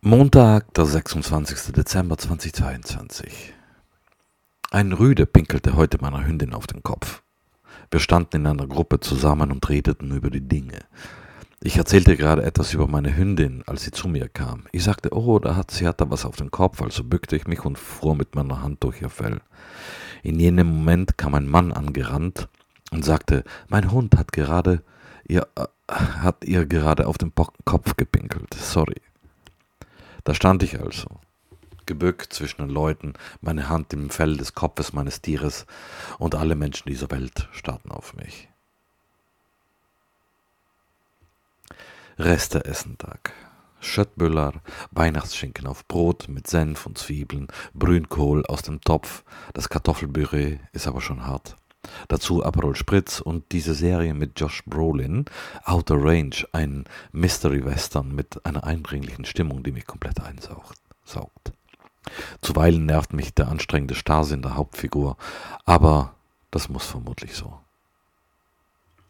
Montag, der 26. Dezember 2022. Ein Rüde pinkelte heute meiner Hündin auf den Kopf. Wir standen in einer Gruppe zusammen und redeten über die Dinge. Ich erzählte gerade etwas über meine Hündin, als sie zu mir kam. Ich sagte, oh, sie hat da was auf den Kopf, also bückte ich mich und fuhr mit meiner Hand durch ihr Fell. In jenem Moment kam ein Mann angerannt und sagte, mein Hund hat ihr gerade auf den Kopf gepinkelt, sorry. Da stand ich also, gebückt zwischen den Leuten, meine Hand im Fell des Kopfes meines Tieres, und alle Menschen dieser Welt starrten auf mich. Reste-Essentag. Schöttbüller, Weihnachtsschinken auf Brot mit Senf und Zwiebeln, Brünkohl aus dem Topf, das Kartoffelpüree ist aber schon hart. Dazu Aperol Spritz und diese Serie mit Josh Brolin, Outer Range, ein Mystery-Western mit einer eindringlichen Stimmung, die mich komplett einsaugt. Zuweilen nervt mich der anstrengende Starrsinn der Hauptfigur, aber das muss vermutlich so.